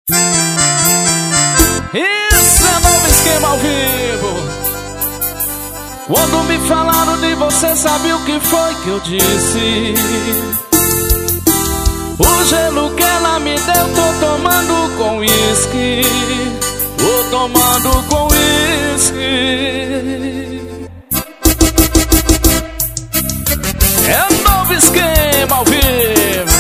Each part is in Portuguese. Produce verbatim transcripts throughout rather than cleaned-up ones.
Isso é novo esquema ao vivo. Quando me falaram de você, sabe o que foi que eu disse? O gelo que ela me deu, tô tomando com uísque. Tô tomando com uísque. É novo esquema ao vivo.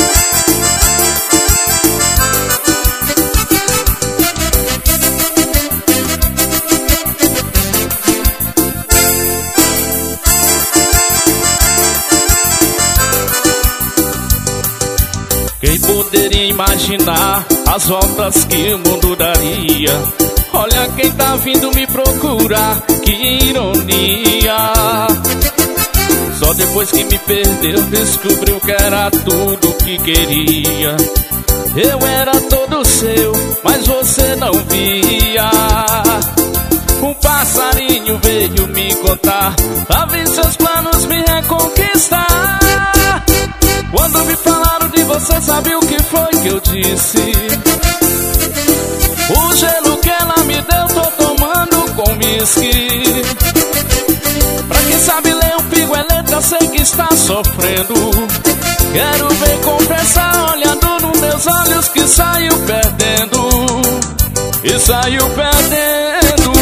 Quem poderia imaginar as voltas que o mundo daria? Olha quem tá vindo me procurar, que ironia. Só depois que me perdeu descobriu que era tudo que queria. Eu era todo seu, mas você não via. Um passarinho veio me contar, tava em seus planos me reconquistar. Quando me falaram de você, sabe o que foi que eu disse? O gelo que ela me deu, tô tomando com uísque. Pra quem sabe ler um pigo é letra, sei que está sofrendo. Quero ver confessar, olhando nos meus olhos, que saiu perdendo. E saiu perdendo.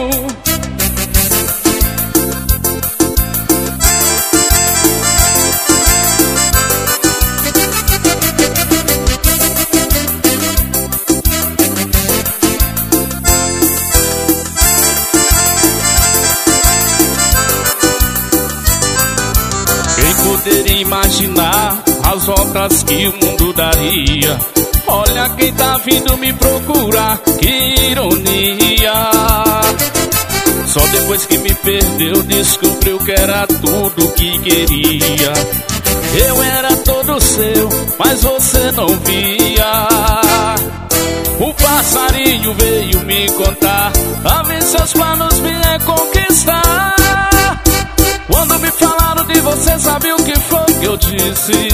Poderia imaginar as voltas que o mundo daria? Olha quem tá vindo me procurar, que ironia. Só depois que me perdeu descobriu que era tudo que queria. Eu era todo seu, mas você não via. Um passarinho veio me contar, tava em seus planos me reconquistar. Quando me falaram de você, sabe o que foi que eu disse?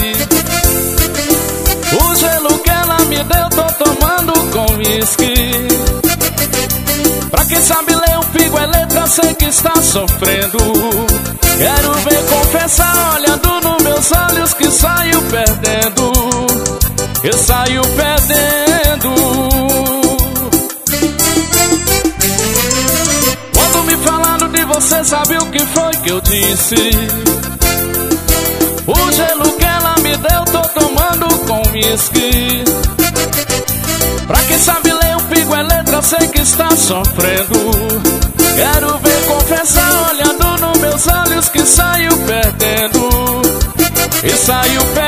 O gelo que ela me deu, tô tomando com uísque. Pra quem sabe ler um pigo é letra, sei que está sofrendo. Quero ver confessar, olhando nos meus olhos, que saiu perdendo. Eu saio perdendo. Você sabe o que foi que eu disse? O gelo que ela me deu, tô tomando com uísque. Pra quem sabe ler um pigo é letra, sei que está sofrendo. Quero ver confessar, olhando nos meus olhos, que saiu perdendo. E saiu perdendo.